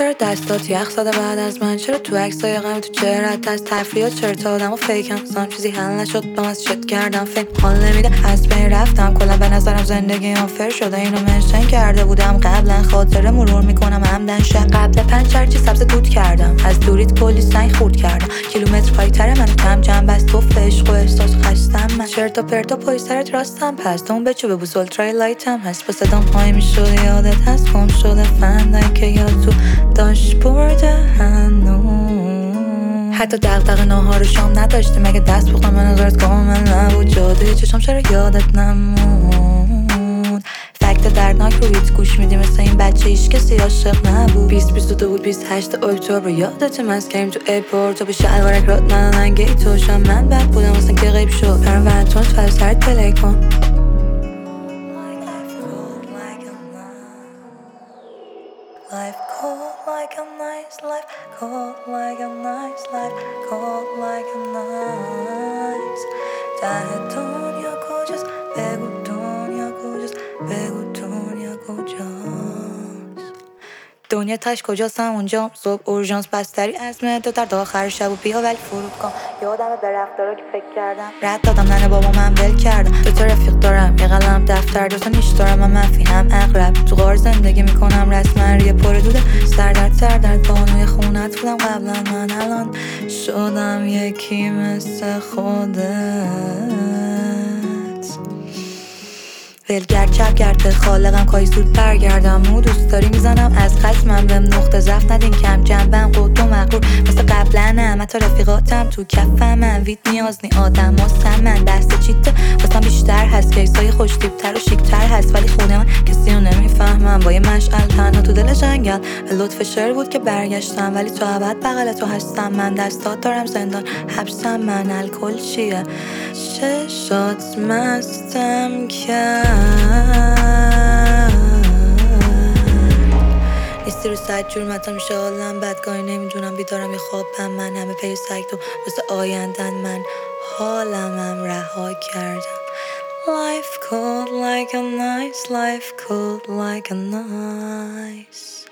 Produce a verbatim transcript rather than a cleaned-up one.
چرا دستات یخ زده بعد از من؟ چرا تو عکسای غم تو چهرت از تفریحات چرتا آدمو فیکم سام چیزی حل نشد با من شد کردم فکر حال نمیده از بین رفتم کلا به نظرم زندگی آنفر شده اینو منشن کرده بودم قبلا خاطره مرور میکنم همدن شه قبل پنج هرچی سبز دود کردم از دوریت کلی سنگ خورد کردم کیلومتر پایتر من کم جنب از تو عشق و احساس خستم من چرتا پرتا پای سرت راستم پس اون بچو ببوس اولترای لایتم هست با صدام های میشد یادت هست گم شده فندن که یاد تو داشت برده هنوز حتی دغدغه ناهار و شام نداشتی مگه دست بخورم من نظرت کامل نبود جاده چشم چرا یادت نمون فکت دردناک رو هیت گوش میدی مثل این بچه هیچ کسی عاشق نبود بیست بیست و دو بود بیست و هشت اکتبر یادت مست کریم تو ایرپورت و به شلوارک رات ندادن گیتو شام من بد بودم واسه که غیب شد برم ونتون تو سرت پلی کن Life cold like a nice life, cold like a nice life, cold like a nice. ته دنیا کجاست؟ بگو دنیا کجاست؟ بگو دنیا کجاست؟ دنیا تاش کجاست همونجام صبح اورژانس بستری از مهده در آخر شب و بیا ولی فرودگاه یادمه به رفتارا که فکر کردم رد دادم ننه بابا من ول کردم دو تا رفیق دارم یه قلم دفتر دو تا نیش دارم من منفی هم اغرب تو غار زندگی میکنم رسما ریه پر دوده سردرد سردرد بانوی خونت بودم قبلا من الان شدم یکی مثل خودت ولگرد چپگرد خالقم کاهی زود برگردم مو دوست داری میزنم از خشم من بهم نقطه ضعف ندین کم جنبم قد و مغرور مثل قبلا هم حتی رفیقاتم تو کفم من وید نیاز نی آدم هستم من دست چیته واسم بیشتر هست کیسای خوش تیپتر و شیکتر هست ولی خونه من کسی رو نمیفهمم با یه مشعل تنها تو دل جنگل به لطف شعر بود که برگشتم ولی تو ابد بغل تو هستم من دستات دارم زندان حبسم من الکل چیه ششات مستم کرد نیستی رو صد جور متا میشه حالم بدگاهی نمیدونم بیدارم یه خوابم من همه پی سگ تو واسه آیندن من حالمم رها کردم Life cold like a nice life cold like a nice